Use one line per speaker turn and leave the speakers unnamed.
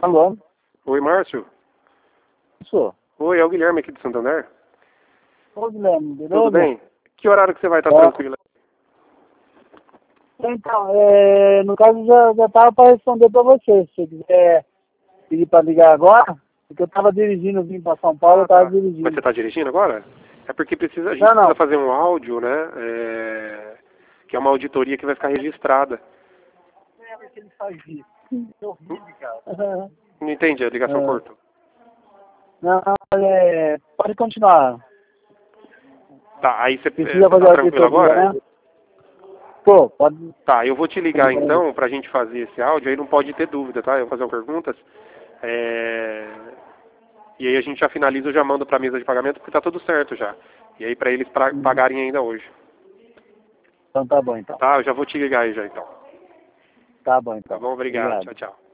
Alô?
Oi, Márcio.
Sou.
Oi, é o Guilherme aqui de Santander.
Ô, Guilherme, beleza?
Tudo bem? Que horário que você vai estar
Tá.
tranquilo?
Então, no caso, já tava para responder para você. Se você quiser pedir para ligar agora, porque eu tava dirigindo, vim para São Paulo, eu tava
Mas
dirigindo.
você está dirigindo agora? É porque a gente
Não.
precisa fazer um áudio, né? Que é uma auditoria que vai ficar registrada.
Porque ele faz isso. É horrível, cara.
Não entendi, a ligação cortou.
Não, pode continuar.
Tá, aí você
Precisa
tá
fazer a
tranquilo
auditoria,
agora?
né? Pô, pode.
Tá, eu vou te ligar então pra gente fazer esse áudio, aí não pode ter dúvida, tá? Eu vou fazer umas perguntas. E aí a gente já finaliza, eu já mando pra mesa de pagamento, porque tá tudo certo já. E aí pra eles pagarem ainda hoje.
Então tá bom, então.
Tá, eu já vou te ligar aí já então.
Tá bom, então.
Tá bom, obrigado. Tchau, tchau.